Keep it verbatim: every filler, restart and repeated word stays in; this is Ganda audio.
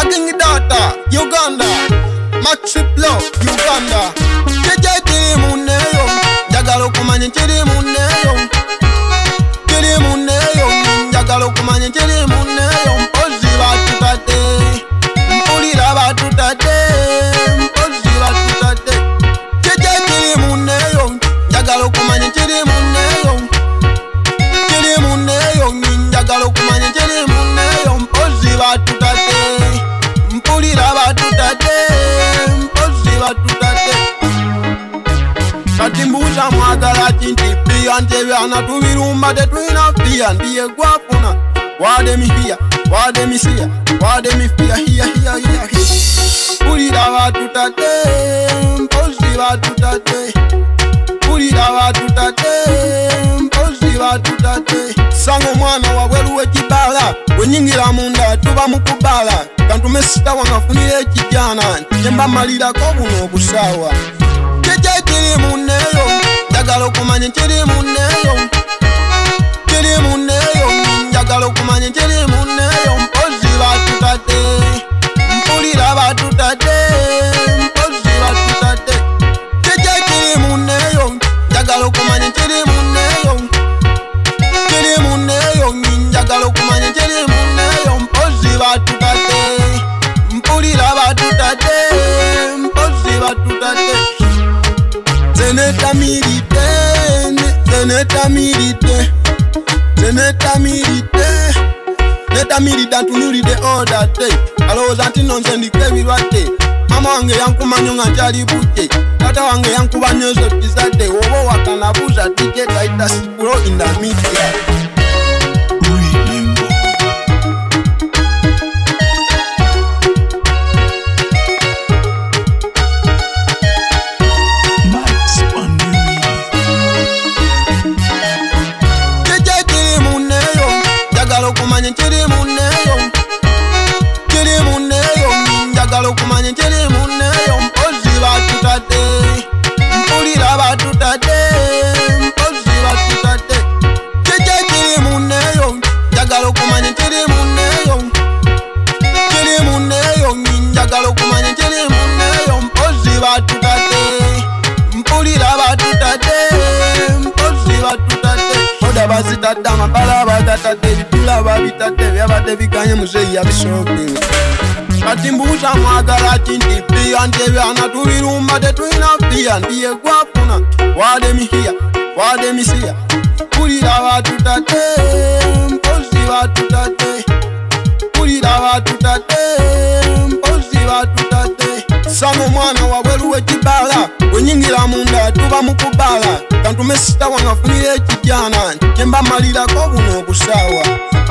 King Data, Uganda, Maxi Flow, Uganda. Jeje kiri muneyo, njagala okumanya kiri muneyo. Kiri muneyo, njagala okumanya kiri muneyo. Mpozi batutadde, mpulira batutadde, mpozi batutadde. Jeje kiri muneyo, njagala okumanya kiri muneyo. Kiri muneyo, njagala okumanya kiri muneyo. Mpozi batutadde, mpulira batutadde, mpozi batutadde. Kati mbuuza mwagala kinti pia ntebyana tubirumba tetulina pia ndiye gwafuna. Wade mi here, wade mi see, wade mi fear here here here here. Mpulira batutadde, mpozi batutadde. Mpulira batutadde, mpozi batutadde. Sanga omwana wabweru w'ekibala wenyingira munda tuba mukubala. Kantume sita wangafunira ekijana njemba malirako buno obusaawa. Jeje kiri muneyo, njagala okumanya kiri muneyo. Kiri muneyo, njagala okumanya kiri muneyo. Mpozi batutadde, mpulira batutadde, mpozi batutadde. Jeje kiri muneyo, njagala okumanya kiri muneyo. Kiri muneyo, njagala okumanya kiri muneyo. Mpozi batutadde, mpulira batutadde, mpozi batutadde. Zenetamirite, zenetamirite, zenetamirite. Netamirida ntunulide all that day. Alowooza nti nonse ndiko ebirwadde. Mama wange yankumanya nga nkyali butte. Tata wange yankuba nnyo ezo tizadde. Oba wakanabuuza D J Titus Pro in the media. Okumanya kiri muneyo, kiri muneyo, njagala okumanya kiri muneyo. Mpozi batutadde, mpulira batutadde, mpozi batutadde. Jeje kiri muneyo, njagala okumanya kiri muneyo. Kiri muneyo, njagala okumanya kiri muneyo. Mpozi batutadde, mpulira batutadde, mpozi batutadde. Oda bazitadde amabala bagatadde, bitula babitadde byabadde biganye muzeeyi yabisookera. Kati mbuuza mwagala kinti pia ntebyana tubirumba tetulina pia ndiye gwafuna. Wade mi here, wade mi see, mpulira batutadde, mpozi batutadde. Mpulira batutadde, mpozi batutadde. Sanga omwana wabweru w'ekibala wenyingira munda tuba mukubala. Kantume sita wangafunira ekijana njemba malirako buno obusaawa.